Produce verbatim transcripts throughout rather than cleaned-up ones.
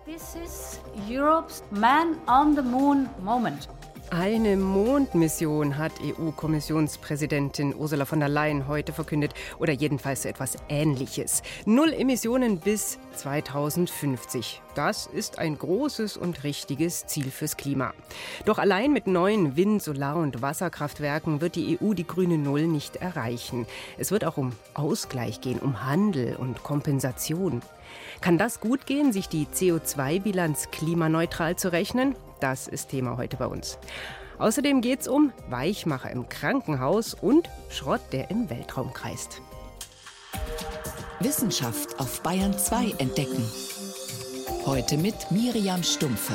This is Europe's Man on the Moon moment. Eine Mondmission hat E U-Kommissionspräsidentin Ursula von der Leyen heute verkündet, oder jedenfalls so etwas Ähnliches. Null Emissionen bis zweitausendfünfzig. Das ist ein großes und richtiges Ziel fürs Klima. Doch allein mit neuen Wind-, Solar- und Wasserkraftwerken wird die E U die grüne Null nicht erreichen. Es wird auch um Ausgleich gehen, um Handel und Kompensation. Kann das gut gehen, sich die C O zwei Bilanz klimaneutral zu rechnen? Das ist Thema heute bei uns. Außerdem geht es um Weichmacher im Krankenhaus und Schrott, der im Weltraum kreist. Wissenschaft auf Bayern zwei entdecken. Heute mit Miriam Stumpfe.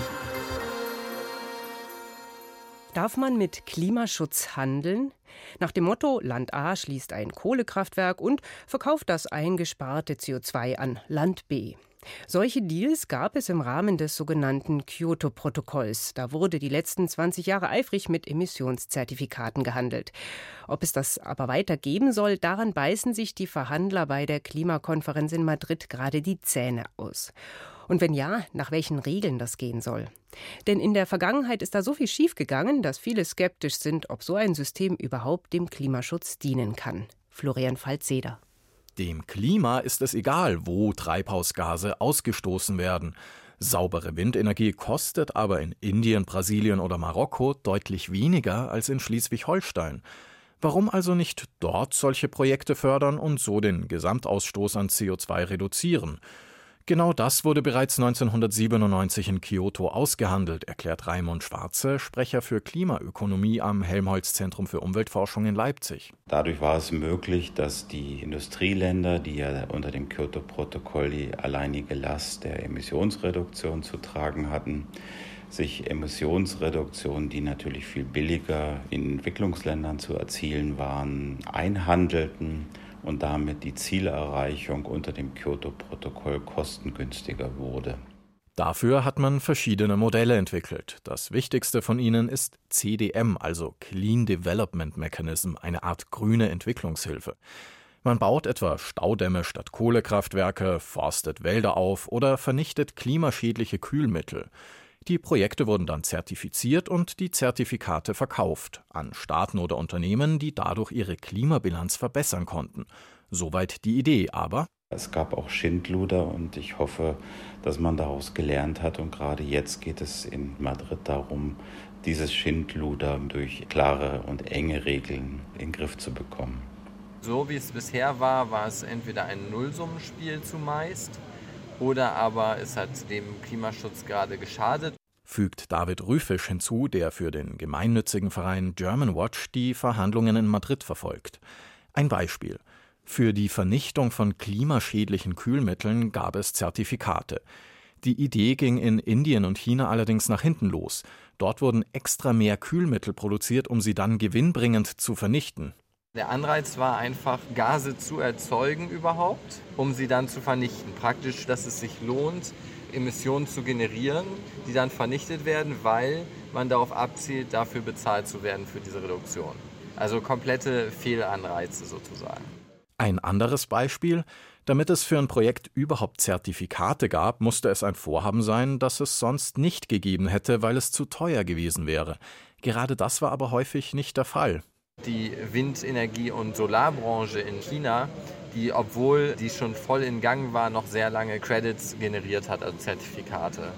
Darf man mit Klimaschutz handeln? Nach dem Motto, Land A schließt ein Kohlekraftwerk und verkauft das eingesparte C O zwei an Land B. Solche Deals gab es im Rahmen des sogenannten Kyoto-Protokolls. Da wurde die letzten zwanzig Jahre eifrig mit Emissionszertifikaten gehandelt. Ob es das aber weiter geben soll, daran beißen sich die Verhandler bei der Klimakonferenz in Madrid gerade die Zähne aus. Und wenn ja, nach welchen Regeln das gehen soll? Denn in der Vergangenheit ist da so viel schiefgegangen, dass viele skeptisch sind, ob so ein System überhaupt dem Klimaschutz dienen kann. Florian Falzeder. Dem Klima ist es egal, wo Treibhausgase ausgestoßen werden. Saubere Windenergie kostet aber in Indien, Brasilien oder Marokko deutlich weniger als in Schleswig-Holstein. Warum also nicht dort solche Projekte fördern und so den Gesamtausstoß an C O zwei reduzieren? Genau das wurde bereits neunzehnhundertsiebenundneunzig in Kyoto ausgehandelt, erklärt Raimund Schwarze, Sprecher für Klimaökonomie am Helmholtz-Zentrum für Umweltforschung in Leipzig. Dadurch war es möglich, dass die Industrieländer, die ja unter dem Kyoto-Protokoll die alleinige Last der Emissionsreduktion zu tragen hatten, sich Emissionsreduktionen, die natürlich viel billiger in Entwicklungsländern zu erzielen waren, einhandelten und damit die Zielerreichung unter dem Kyoto-Protokoll kostengünstiger wurde. Dafür hat man verschiedene Modelle entwickelt. Das wichtigste von ihnen ist C D M, also Clean Development Mechanism, eine Art grüne Entwicklungshilfe. Man baut etwa Staudämme statt Kohlekraftwerke, forstet Wälder auf oder vernichtet klimaschädliche Kühlmittel. Die Projekte wurden dann zertifiziert und die Zertifikate verkauft an Staaten oder Unternehmen, die dadurch ihre Klimabilanz verbessern konnten. Soweit die Idee, aber es gab auch Schindluder und ich hoffe, dass man daraus gelernt hat. Und gerade jetzt geht es in Madrid darum, dieses Schindluder durch klare und enge Regeln in den Griff zu bekommen. So wie es bisher war, war es entweder ein Nullsummenspiel zumeist oder aber es hat dem Klimaschutz gerade geschadet. Fügt David Rüfisch hinzu, der für den gemeinnützigen Verein Germanwatch die Verhandlungen in Madrid verfolgt. Ein Beispiel. Für die Vernichtung von klimaschädlichen Kühlmitteln gab es Zertifikate. Die Idee ging in Indien und China allerdings nach hinten los. Dort wurden extra mehr Kühlmittel produziert, um sie dann gewinnbringend zu vernichten. Der Anreiz war einfach, Gase zu erzeugen überhaupt, um sie dann zu vernichten. Praktisch, dass es sich lohnt, Emissionen zu generieren, die dann vernichtet werden, weil man darauf abzielt, dafür bezahlt zu werden für diese Reduktion. Also komplette Fehlanreize sozusagen. Ein anderes Beispiel: Damit es für ein Projekt überhaupt Zertifikate gab, musste es ein Vorhaben sein, das es sonst nicht gegeben hätte, weil es zu teuer gewesen wäre. Gerade das war aber häufig nicht der Fall. Die Windenergie- und Solarbranche in China, die, obwohl die schon voll in Gang war, noch sehr lange Credits generiert hat, also Zertifikate.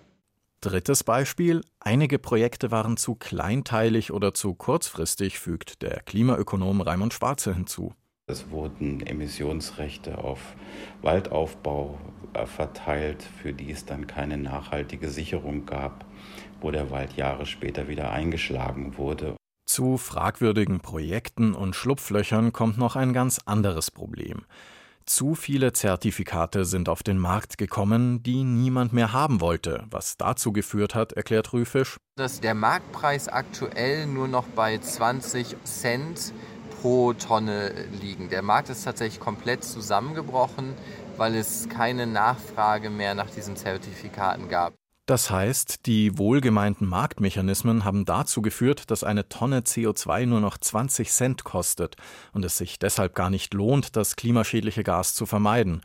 Drittes Beispiel: Einige Projekte waren zu kleinteilig oder zu kurzfristig, fügt der Klimaökonom Raimund Schwarze hinzu. Es wurden Emissionsrechte auf Waldaufbau verteilt, für die es dann keine nachhaltige Sicherung gab, wo der Wald Jahre später wieder eingeschlagen wurde. Zu fragwürdigen Projekten und Schlupflöchern kommt noch ein ganz anderes Problem. Zu viele Zertifikate sind auf den Markt gekommen, die niemand mehr haben wollte, was dazu geführt hat, erklärt Rüfisch, dass der Marktpreis aktuell nur noch bei zwanzig Cent pro Tonne liegen. Der Markt ist tatsächlich komplett zusammengebrochen, weil es keine Nachfrage mehr nach diesen Zertifikaten gab. Das heißt, die wohlgemeinten Marktmechanismen haben dazu geführt, dass eine Tonne C O zwei nur noch zwanzig Cent kostet und es sich deshalb gar nicht lohnt, das klimaschädliche Gas zu vermeiden.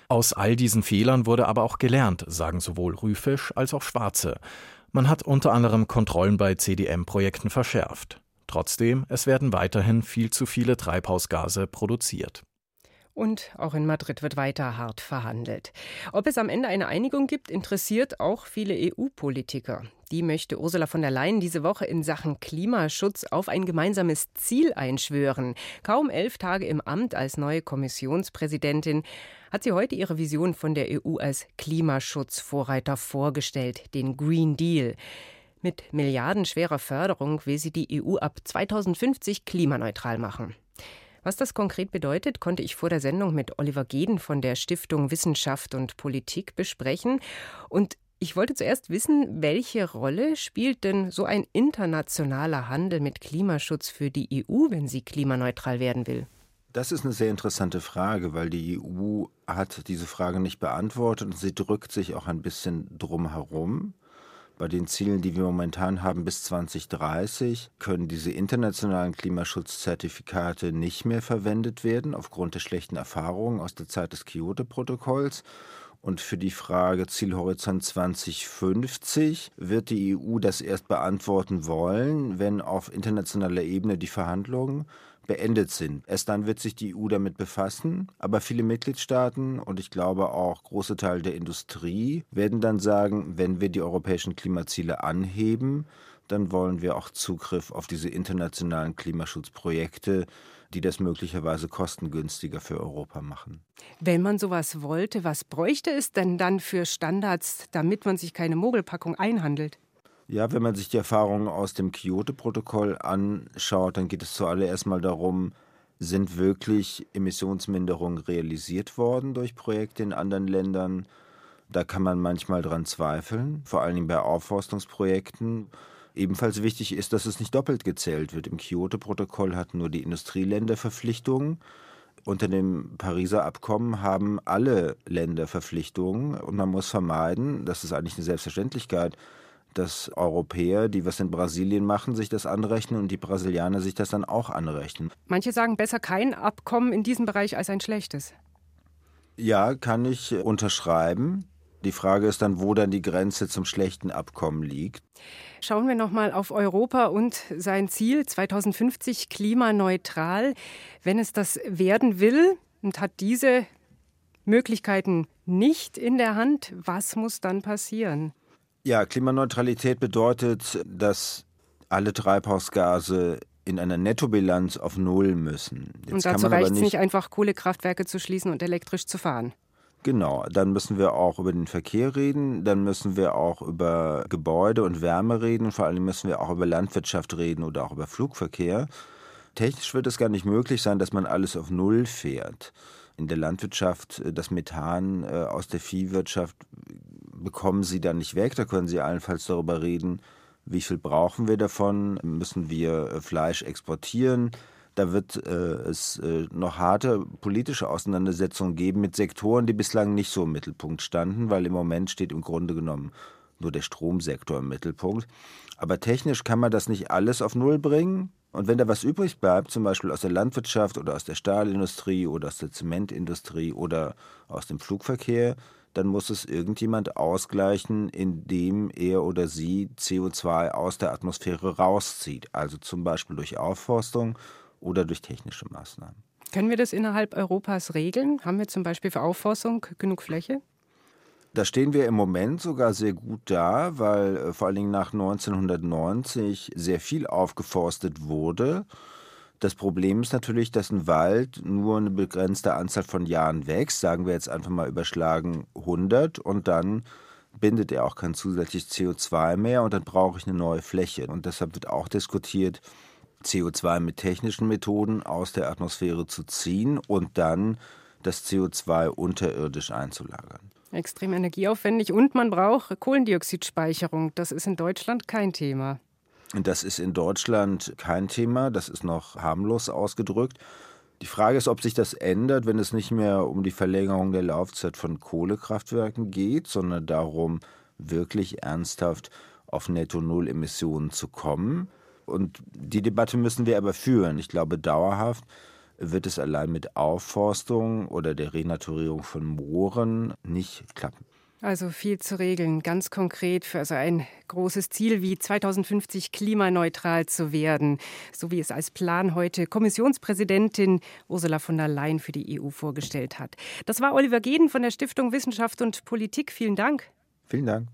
Aus all diesen Fehlern wurde aber auch gelernt, sagen sowohl Rüfisch als auch Schwarze. Man hat unter anderem Kontrollen bei C D M-Projekten verschärft. Trotzdem, es werden weiterhin viel zu viele Treibhausgase produziert. Und auch in Madrid wird weiter hart verhandelt. Ob es am Ende eine Einigung gibt, interessiert auch viele E U-Politiker. Die möchte Ursula von der Leyen diese Woche in Sachen Klimaschutz auf ein gemeinsames Ziel einschwören. Kaum elf Tage im Amt als neue Kommissionspräsidentin hat sie heute ihre Vision von der E U als Klimaschutzvorreiter vorgestellt, den Green Deal. Mit milliardenschwerer Förderung will sie die E U ab zweitausendfünfzig klimaneutral machen. Was das konkret bedeutet, konnte ich vor der Sendung mit Oliver Geden von der Stiftung Wissenschaft und Politik besprechen. Und ich wollte zuerst wissen, welche Rolle spielt denn so ein internationaler Handel mit Klimaschutz für die E U, wenn sie klimaneutral werden will? Das ist eine sehr interessante Frage, weil die E U hat diese Frage nicht beantwortet und sie drückt sich auch ein bisschen drum herum. Bei den Zielen, die wir momentan haben bis zwanzig dreißig, können diese internationalen Klimaschutzzertifikate nicht mehr verwendet werden, aufgrund der schlechten Erfahrungen aus der Zeit des Kyoto-Protokolls. Und für die Frage Zielhorizont zwanzig fünfzig wird die E U das erst beantworten wollen, wenn auf internationaler Ebene die Verhandlungen beendet sind. Erst dann wird sich die E U damit befassen, aber viele Mitgliedstaaten und ich glaube auch große Teile der Industrie werden dann sagen, wenn wir die europäischen Klimaziele anheben, dann wollen wir auch Zugriff auf diese internationalen Klimaschutzprojekte, die das möglicherweise kostengünstiger für Europa machen. Wenn man sowas wollte, was bräuchte es denn dann für Standards, damit man sich keine Mogelpackung einhandelt? Ja, wenn man sich die Erfahrungen aus dem Kyoto-Protokoll anschaut, dann geht es zuallererst mal darum, sind wirklich Emissionsminderungen realisiert worden durch Projekte in anderen Ländern? Da kann man manchmal dran zweifeln, vor allem bei Aufforstungsprojekten. Ebenfalls wichtig ist, dass es nicht doppelt gezählt wird. Im Kyoto-Protokoll hatten nur die Industrieländer Verpflichtungen. Unter dem Pariser Abkommen haben alle Länder Verpflichtungen. Und man muss vermeiden, das ist eigentlich eine Selbstverständlichkeit, dass Europäer, die was in Brasilien machen, sich das anrechnen und die Brasilianer sich das dann auch anrechnen. Manche sagen, besser kein Abkommen in diesem Bereich als ein schlechtes. Ja, kann ich unterschreiben. Die Frage ist dann, wo dann die Grenze zum schlechten Abkommen liegt. Schauen wir noch mal auf Europa und sein Ziel zweitausendfünfzig klimaneutral. Wenn es das werden will und hat diese Möglichkeiten nicht in der Hand, was muss dann passieren? Ja, Klimaneutralität bedeutet, dass alle Treibhausgase in einer Nettobilanz auf Null müssen. Jetzt und dazu reicht es nicht, einfach Kohlekraftwerke zu schließen und elektrisch zu fahren. Genau, dann müssen wir auch über den Verkehr reden, dann müssen wir auch über Gebäude und Wärme reden, vor allem müssen wir auch über Landwirtschaft reden oder auch über Flugverkehr. Technisch wird es gar nicht möglich sein, dass man alles auf Null fährt. In der Landwirtschaft das Methan äh, aus der Viehwirtschaft bekommen Sie dann nicht weg. Da können Sie allenfalls darüber reden, wie viel brauchen wir davon, müssen wir äh, Fleisch exportieren. Da wird äh, es äh, noch harte politische Auseinandersetzungen geben mit Sektoren, die bislang nicht so im Mittelpunkt standen, weil im Moment steht im Grunde genommen nur der Stromsektor im Mittelpunkt. Aber technisch kann man das nicht alles auf Null bringen. Und wenn da was übrig bleibt, zum Beispiel aus der Landwirtschaft oder aus der Stahlindustrie oder aus der Zementindustrie oder aus dem Flugverkehr, dann muss es irgendjemand ausgleichen, indem er oder sie C O zwei aus der Atmosphäre rauszieht. Also zum Beispiel durch Aufforstung oder durch technische Maßnahmen. Können wir das innerhalb Europas regeln? Haben wir zum Beispiel für Aufforstung genug Fläche? Da stehen wir im Moment sogar sehr gut da, weil äh, vor allen Dingen nach neunzehnhundertneunzig sehr viel aufgeforstet wurde. Das Problem ist natürlich, dass ein Wald nur eine begrenzte Anzahl von Jahren wächst, sagen wir jetzt einfach mal überschlagen hundert, und dann bindet er auch kein zusätzliches C O zwei mehr und dann brauche ich eine neue Fläche. Und deshalb wird auch diskutiert, C O zwei mit technischen Methoden aus der Atmosphäre zu ziehen und dann das C O zwei unterirdisch einzulagern. Extrem energieaufwendig und man braucht Kohlendioxidspeicherung. Das ist in Deutschland kein Thema. Das ist in Deutschland kein Thema, das ist noch harmlos ausgedrückt. Die Frage ist, ob sich das ändert, wenn es nicht mehr um die Verlängerung der Laufzeit von Kohlekraftwerken geht, sondern darum, wirklich ernsthaft auf Netto-Null-Emissionen zu kommen. Und die Debatte müssen wir aber führen. Ich glaube, dauerhaft wird es allein mit Aufforstung oder der Renaturierung von Mooren nicht klappen. Also viel zu regeln, ganz konkret für so ein großes Ziel wie zweitausendfünfzig klimaneutral zu werden, so wie es als Plan heute Kommissionspräsidentin Ursula von der Leyen für die E U vorgestellt hat. Das war Oliver Geden von der Stiftung Wissenschaft und Politik. Vielen Dank. Vielen Dank.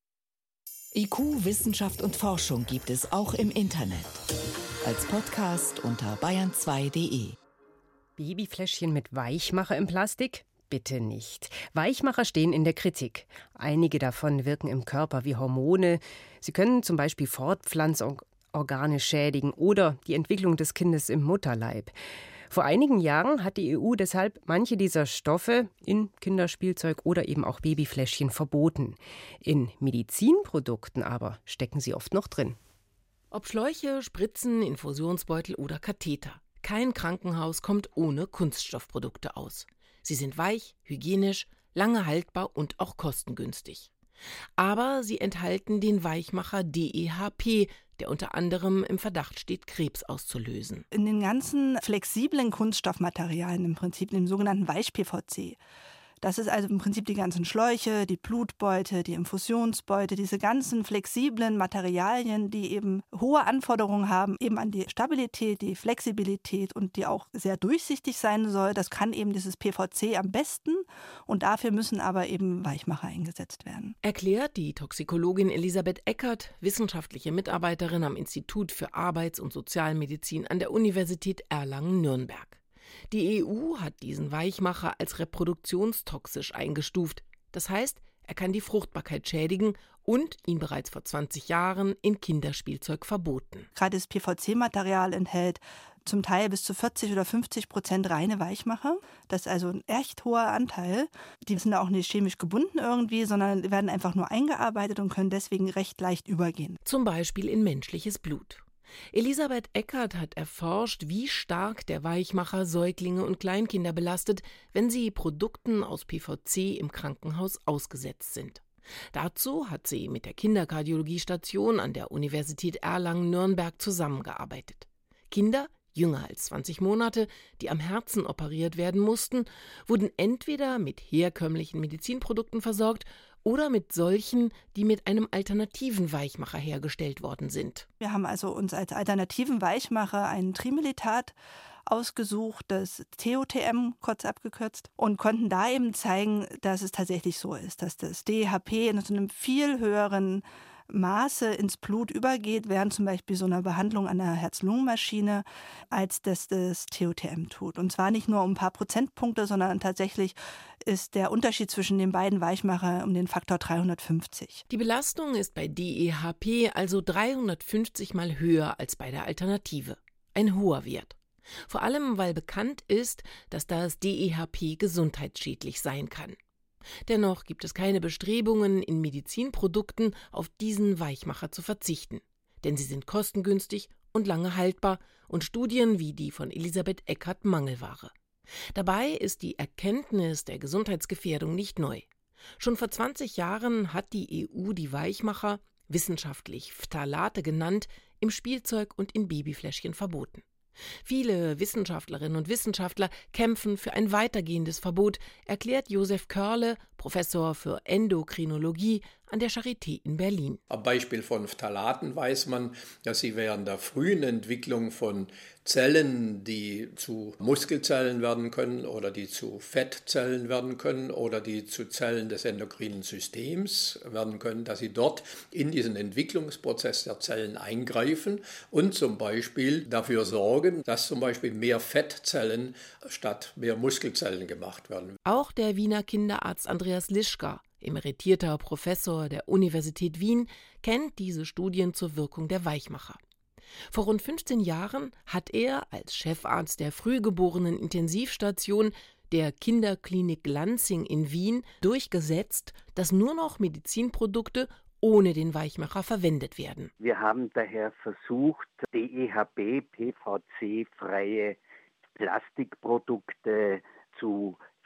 I Q, Wissenschaft und Forschung gibt es auch im Internet. Als Podcast unter bayern zwei punkt de. Babyfläschchen mit Weichmacher im Plastik? Bitte nicht. Weichmacher stehen in der Kritik. Einige davon wirken im Körper wie Hormone. Sie können zum Beispiel Fortpflanzorgane schädigen oder die Entwicklung des Kindes im Mutterleib. Vor einigen Jahren hat die E U deshalb manche dieser Stoffe in Kinderspielzeug oder eben auch Babyfläschchen verboten. In Medizinprodukten aber stecken sie oft noch drin. Ob Schläuche, Spritzen, Infusionsbeutel oder Katheter. Kein Krankenhaus kommt ohne Kunststoffprodukte aus. Sie sind weich, hygienisch, lange haltbar und auch kostengünstig. Aber sie enthalten den Weichmacher D E H P, der unter anderem im Verdacht steht, Krebs auszulösen. In den ganzen flexiblen Kunststoffmaterialien, im Prinzip dem sogenannten Weich-P V C, das ist also im Prinzip die ganzen Schläuche, die Blutbeute, die Infusionsbeute, diese ganzen flexiblen Materialien, die eben hohe Anforderungen haben, eben an die Stabilität, die Flexibilität und die auch sehr durchsichtig sein soll. Das kann eben dieses P V C am besten und dafür müssen aber eben Weichmacher eingesetzt werden. Erklärt die Toxikologin Elisabeth Eckert, wissenschaftliche Mitarbeiterin am Institut für Arbeits- und Sozialmedizin an der Universität Erlangen-Nürnberg. Die E U hat diesen Weichmacher als reproduktionstoxisch eingestuft. Das heißt, er kann die Fruchtbarkeit schädigen und ihn bereits vor zwanzig Jahren in Kinderspielzeug verboten. Gerade das P V C-Material enthält zum Teil bis zu vierzig oder fünfzig Prozent reine Weichmacher. Das ist also ein echt hoher Anteil. Die sind auch nicht chemisch gebunden irgendwie, sondern werden einfach nur eingearbeitet und können deswegen recht leicht übergehen. Zum Beispiel in menschliches Blut. Elisabeth Eckert hat erforscht, wie stark der Weichmacher Säuglinge und Kleinkinder belastet, wenn sie Produkten aus P V C im Krankenhaus ausgesetzt sind. Dazu hat sie mit der Kinderkardiologiestation an der Universität Erlangen-Nürnberg zusammengearbeitet. Kinder, jünger als zwanzig Monate, die am Herzen operiert werden mussten, wurden entweder mit herkömmlichen Medizinprodukten versorgt oder mit solchen, die mit einem alternativen Weichmacher hergestellt worden sind. Wir haben also uns als alternativen Weichmacher einen Trimelitat ausgesucht, das T O T M kurz abgekürzt, und konnten da eben zeigen, dass es tatsächlich so ist, dass das D E H P in so einem viel höheren Maße ins Blut übergeht, während zum Beispiel so einer Behandlung an der Herz-Lungen-Maschine, als das das T O T M tut. Und zwar nicht nur um ein paar Prozentpunkte, sondern tatsächlich ist der Unterschied zwischen den beiden Weichmacher um den Faktor dreihundertfünfzig. Die Belastung ist bei D E H P also dreihundertfünfzig Mal höher als bei der Alternative. Ein hoher Wert. Vor allem, weil bekannt ist, dass das D E H P gesundheitsschädlich sein kann. Dennoch gibt es keine Bestrebungen, in Medizinprodukten auf diesen Weichmacher zu verzichten. Denn sie sind kostengünstig und lange haltbar und Studien wie die von Elisabeth Eckert Mangelware. Dabei ist die Erkenntnis der Gesundheitsgefährdung nicht neu. Schon vor zwanzig Jahren hat die E U die Weichmacher, wissenschaftlich Phthalate genannt, im Spielzeug und in Babyfläschchen verboten. Viele Wissenschaftlerinnen und Wissenschaftler kämpfen für ein weitergehendes Verbot, erklärt Josef Körle, Professor für Endokrinologie an der Charité in Berlin. Am Beispiel von Phthalaten weiß man, dass sie während der frühen Entwicklung von Zellen, die zu Muskelzellen werden können oder die zu Fettzellen werden können oder die zu Zellen des endokrinen Systems werden können, dass sie dort in diesen Entwicklungsprozess der Zellen eingreifen und zum Beispiel dafür sorgen, dass zum Beispiel mehr Fettzellen statt mehr Muskelzellen gemacht werden. Auch der Wiener Kinderarzt Andreas Lischka, emeritierter Professor der Universität Wien, kennt diese Studien zur Wirkung der Weichmacher. Vor rund fünfzehn Jahren hat er als Chefarzt der frühgeborenen Intensivstation der Kinderklinik Lansing in Wien durchgesetzt, dass nur noch Medizinprodukte ohne den Weichmacher verwendet werden. Wir haben daher versucht, D E H P, P V C-freie Plastikprodukte zu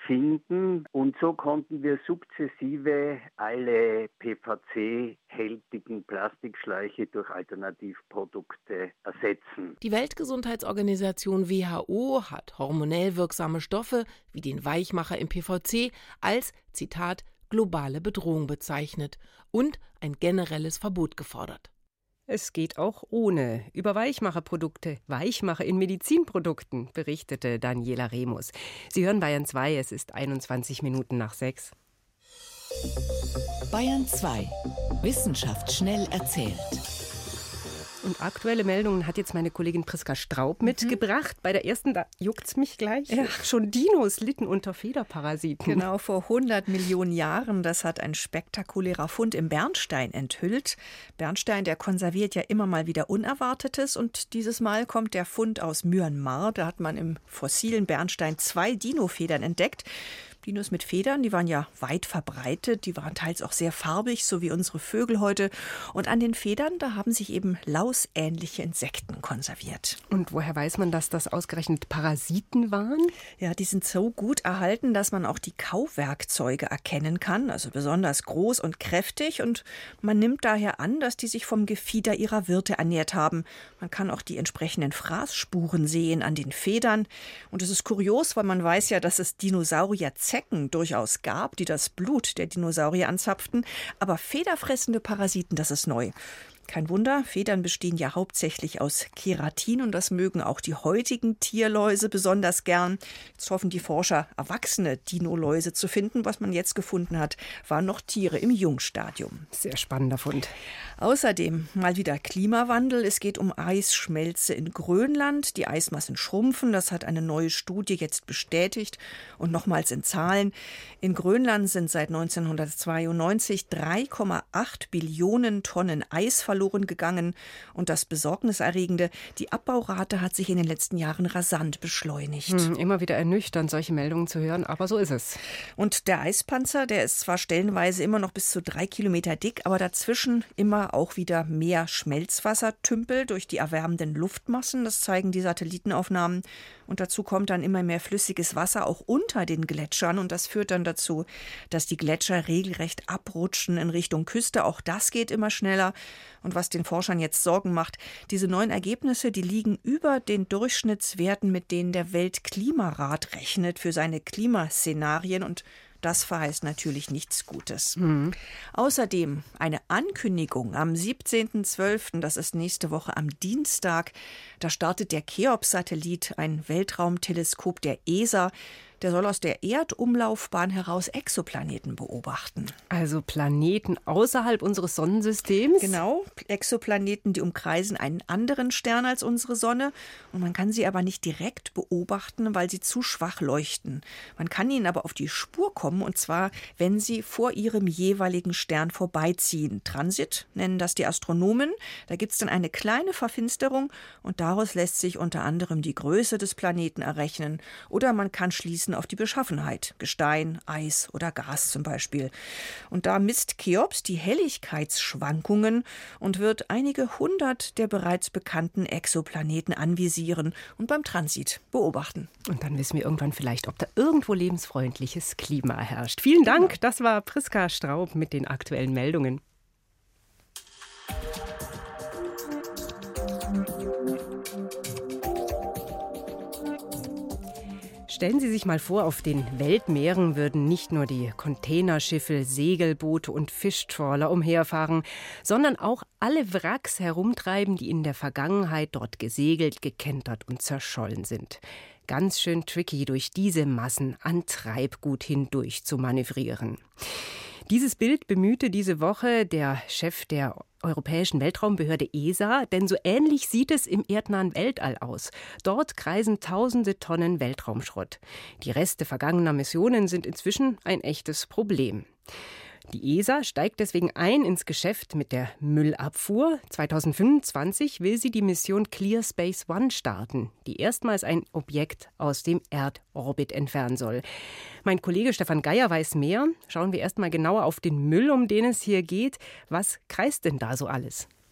finden. Und so konnten wir sukzessive alle P V C-hältigen Plastikschläuche durch Alternativprodukte ersetzen. Die Weltgesundheitsorganisation W H O hat hormonell wirksame Stoffe wie den Weichmacher im P V C als, Zitat, globale Bedrohung bezeichnet und ein generelles Verbot gefordert. Es geht auch ohne. Über Weichmacherprodukte, Weichmacher in Medizinprodukten, berichtete Daniela Remus. Sie hören Bayern zwei, es ist einundzwanzig Minuten nach sechs. Bayern zwei. Wissenschaft schnell erzählt. Und aktuelle Meldungen hat jetzt meine Kollegin Priska Straub mhm. mitgebracht. Bei der ersten, da juckt's mich gleich. Ja. Schon Dinos litten unter Federparasiten. Genau, vor hundert Millionen Jahren. Das hat ein spektakulärer Fund im Bernstein enthüllt. Bernstein, der konserviert ja immer mal wieder Unerwartetes. Und dieses Mal kommt der Fund aus Myanmar. Da hat man im fossilen Bernstein zwei Dinofedern entdeckt. Dinos mit Federn, die waren ja weit verbreitet, die waren teils auch sehr farbig, so wie unsere Vögel heute. Und an den Federn, da haben sich eben lausähnliche Insekten konserviert. Und woher weiß man, dass das ausgerechnet Parasiten waren? Ja, die sind so gut erhalten, dass man auch die Kauwerkzeuge erkennen kann, also besonders groß und kräftig. Und man nimmt daher an, dass die sich vom Gefieder ihrer Wirte ernährt haben. Man kann auch die entsprechenden Fraßspuren sehen an den Federn. Und es ist kurios, weil man weiß ja, dass es Dinosaurier Zecken durchaus gab, die das Blut der Dinosaurier anzapften, aber federfressende Parasiten, das ist neu. Kein Wunder, Federn bestehen ja hauptsächlich aus Keratin und das mögen auch die heutigen Tierläuse besonders gern. Jetzt hoffen die Forscher, erwachsene Dinoläuse zu finden. Was man jetzt gefunden hat, waren noch Tiere im Jungstadium. Sehr spannender Fund. Außerdem mal wieder Klimawandel. Es geht um Eisschmelze in Grönland. Die Eismassen schrumpfen. Das hat eine neue Studie jetzt bestätigt. Und nochmals in Zahlen. In Grönland sind seit neunzehnhundertzweiundneunzig drei Komma acht Billionen Tonnen Eis verloren gegangen. Und das Besorgniserregende, die Abbaurate hat sich in den letzten Jahren rasant beschleunigt. Hm, immer wieder ernüchternd, solche Meldungen zu hören, aber so ist es. Und der Eispanzer, der ist zwar stellenweise immer noch bis zu drei Kilometer dick, aber dazwischen immer auch wieder mehr Schmelzwassertümpel durch die erwärmenden Luftmassen. Das zeigen die Satellitenaufnahmen. Und dazu kommt dann immer mehr flüssiges Wasser auch unter den Gletschern. Und das führt dann dazu, dass die Gletscher regelrecht abrutschen in Richtung Küste. Auch das geht immer schneller. Und was den Forschern jetzt Sorgen macht, diese neuen Ergebnisse, die liegen über den Durchschnittswerten, mit denen der Weltklimarat rechnet für seine Klimaszenarien. Und das verheißt natürlich nichts Gutes. Mhm. Außerdem eine Ankündigung am siebzehnten zwölften, das ist nächste Woche am Dienstag. Da startet der Cheops-Satellit, ein Weltraumteleskop der E S A. Der soll aus der Erdumlaufbahn heraus Exoplaneten beobachten. Also Planeten außerhalb unseres Sonnensystems? Genau, Exoplaneten, die umkreisen einen anderen Stern als unsere Sonne. Und man kann sie aber nicht direkt beobachten, weil sie zu schwach leuchten. Man kann ihnen aber auf die Spur kommen, und zwar, wenn sie vor ihrem jeweiligen Stern vorbeiziehen. Transit nennen das die Astronomen. Da gibt es dann eine kleine Verfinsterung und daraus lässt sich unter anderem die Größe des Planeten errechnen. Oder man kann schließen auf die Beschaffenheit, Gestein, Eis oder Gas zum Beispiel. Und da misst Cheops die Helligkeitsschwankungen und wird einige hundert der bereits bekannten Exoplaneten anvisieren und beim Transit beobachten. Und dann wissen wir irgendwann vielleicht, ob da irgendwo lebensfreundliches Klima herrscht. Vielen Dank, das war Priska Straub mit den aktuellen Meldungen. Stellen Sie sich mal vor, auf den Weltmeeren würden nicht nur die Containerschiffe, Segelboote und Fischtrawler umherfahren, sondern auch alle Wracks herumtreiben, die in der Vergangenheit dort gesegelt, gekentert und zerschollen sind. Ganz schön tricky, durch diese Massen an Treibgut hindurch zu manövrieren. Dieses Bild bemühte diese Woche der Chef der Europäischen Weltraumbehörde E S A, denn so ähnlich sieht es im erdnahen Weltall aus. Dort kreisen tausende Tonnen Weltraumschrott. Die Reste vergangener Missionen sind inzwischen ein echtes Problem. Die E S A steigt deswegen ein ins Geschäft mit der Müllabfuhr. zweitausendfünfundzwanzig will sie die Mission Clear Space One starten, die erstmals ein Objekt aus dem Erdorbit entfernen soll. Mein Kollege Stefan Geier weiß mehr. Schauen wir erst mal genauer auf den Müll, um den es hier geht. Was kreist denn da so alles?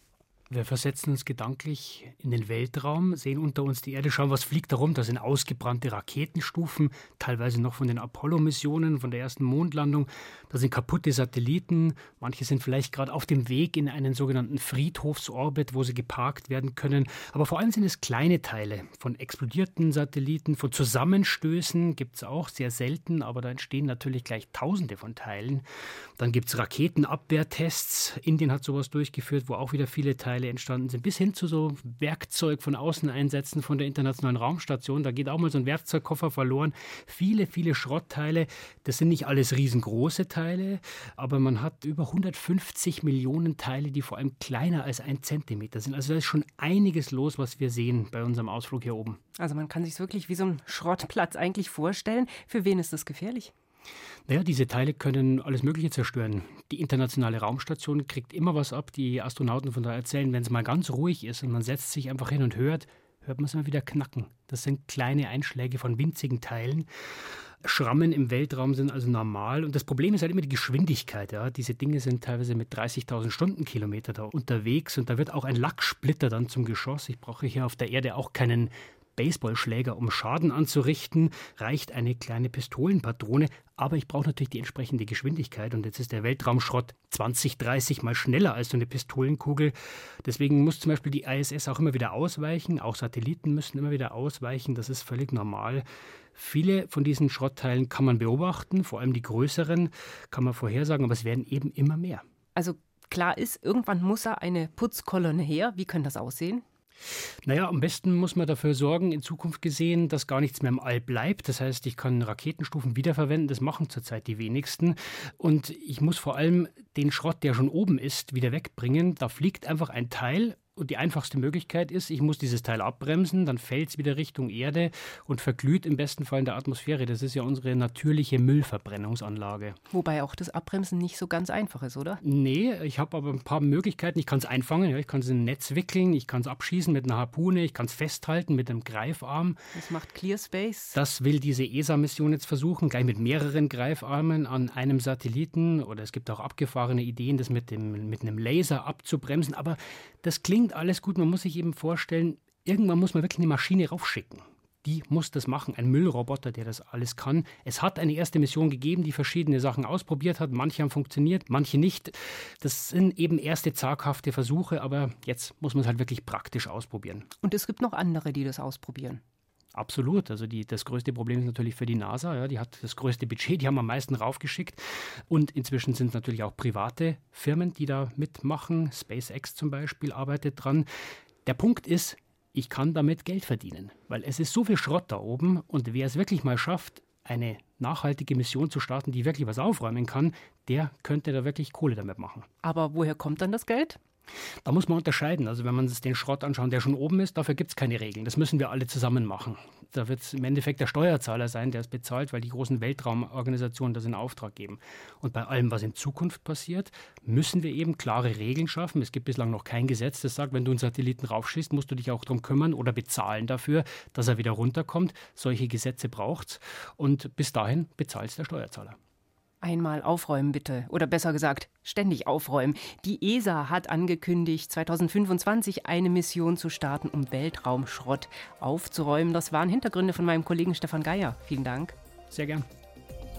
Wir versetzen uns gedanklich in den Weltraum, sehen unter uns die Erde, schauen, was fliegt da rum. Da sind ausgebrannte Raketenstufen, teilweise noch von den Apollo-Missionen, von der ersten Mondlandung. Da sind kaputte Satelliten. Manche sind vielleicht gerade auf dem Weg in einen sogenannten Friedhofsorbit, wo sie geparkt werden können. Aber vor allem sind es kleine Teile von explodierten Satelliten, von Zusammenstößen gibt es auch, sehr selten, aber da entstehen natürlich gleich Tausende von Teilen. Dann gibt es Raketenabwehrtests. Indien hat sowas durchgeführt, wo auch wieder viele Teile entstanden sind, bis hin zu so Werkzeug von Außeneinsätzen von der Internationalen Raumstation. Da geht auch mal so ein Werkzeugkoffer verloren. Viele, viele Schrottteile. Das sind nicht alles riesengroße Teile, aber man hat über hundertfünfzig Millionen Teile, die vor allem kleiner als ein Zentimeter sind. Also da ist schon einiges los, was wir sehen bei unserem Ausflug hier oben. Also man kann sich es wirklich wie so ein Schrottplatz eigentlich vorstellen. Für wen ist das gefährlich? Naja, diese Teile können alles Mögliche zerstören. Die Internationale Raumstation kriegt immer was ab. Die Astronauten von da erzählen, wenn es mal ganz ruhig ist und man setzt sich einfach hin und hört, hört man es immer wieder knacken. Das sind kleine Einschläge von winzigen Teilen. Schrammen im Weltraum sind also normal. Und das Problem ist halt immer die Geschwindigkeit. Ja. Diese Dinge sind teilweise mit dreißigtausend Stundenkilometer da unterwegs. Und da wird auch ein Lacksplitter dann zum Geschoss. Ich brauche hier auf der Erde auch keinen Baseballschläger, um Schaden anzurichten, reicht eine kleine Pistolenpatrone. Aber ich brauche natürlich die entsprechende Geschwindigkeit. Und jetzt ist der Weltraumschrott zwanzig, dreißig Mal schneller als so eine Pistolenkugel. Deswegen muss zum Beispiel die I S S auch immer wieder ausweichen. Auch Satelliten müssen immer wieder ausweichen. Das ist völlig normal. Viele von diesen Schrottteilen kann man beobachten, vor allem die größeren kann man vorhersagen, aber es werden eben immer mehr. Also klar ist, irgendwann muss da eine Putzkolonne her. Wie kann das aussehen? Naja, am besten muss man dafür sorgen, in Zukunft gesehen, dass gar nichts mehr im All bleibt. Das heißt, ich kann Raketenstufen wiederverwenden, das machen zurzeit die wenigsten. Und ich muss vor allem den Schrott, der schon oben ist, wieder wegbringen. Da fliegt einfach ein Teil. Und die einfachste Möglichkeit ist, ich muss dieses Teil abbremsen, dann fällt es wieder Richtung Erde und verglüht im besten Fall in der Atmosphäre. Das ist ja unsere natürliche Müllverbrennungsanlage. Wobei auch das Abbremsen nicht so ganz einfach ist, oder? Nee, ich habe aber ein paar Möglichkeiten. Ich kann es einfangen, ja, ich kann es in ein Netz wickeln, ich kann es abschießen mit einer Harpune, ich kann es festhalten mit einem Greifarm. Das macht ClearSpace. Das will diese E S A-Mission jetzt versuchen, gleich mit mehreren Greifarmen an einem Satelliten. Oder es gibt auch abgefahrene Ideen, das mit, dem, mit einem Laser abzubremsen. Aber das klingt alles gut, man muss sich eben vorstellen, irgendwann muss man wirklich eine Maschine raufschicken. Die muss das machen, ein Müllroboter, der das alles kann. Es hat eine erste Mission gegeben, die verschiedene Sachen ausprobiert hat. Manche haben funktioniert, manche nicht. Das sind eben erste zaghafte Versuche, aber jetzt muss man es halt wirklich praktisch ausprobieren. Und es gibt noch andere, die das ausprobieren. Absolut. Also die, das größte Problem ist natürlich für die NASA. Ja, die hat das größte Budget, die haben am meisten raufgeschickt. Und inzwischen sind es natürlich auch private Firmen, die da mitmachen. SpaceX zum Beispiel arbeitet dran. Der Punkt ist, ich kann damit Geld verdienen, weil es ist so viel Schrott da oben. Und wer es wirklich mal schafft, eine nachhaltige Mission zu starten, die wirklich was aufräumen kann, der könnte da wirklich Kohle damit machen. Aber woher kommt dann das Geld? Da muss man unterscheiden. Also wenn man sich den Schrott anschaut, der schon oben ist, dafür gibt es keine Regeln. Das müssen wir alle zusammen machen. Da wird es im Endeffekt der Steuerzahler sein, der es bezahlt, weil die großen Weltraumorganisationen das in Auftrag geben. Und bei allem, was in Zukunft passiert, müssen wir eben klare Regeln schaffen. Es gibt bislang noch kein Gesetz, das sagt, wenn du einen Satelliten raufschießt, musst du dich auch darum kümmern oder bezahlen dafür, dass er wieder runterkommt. Solche Gesetze braucht es. Und bis dahin bezahlt es der Steuerzahler. Einmal aufräumen bitte. Oder besser gesagt, ständig aufräumen. Die E S A hat angekündigt, zweitausendfünfundzwanzig eine Mission zu starten, um Weltraumschrott aufzuräumen. Das waren Hintergründe von meinem Kollegen Stefan Geier. Vielen Dank. Sehr gern.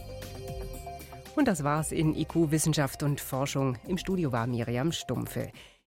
Und das war's in I Q Wissenschaft und Forschung. Im Studio war Miriam Stumpfe.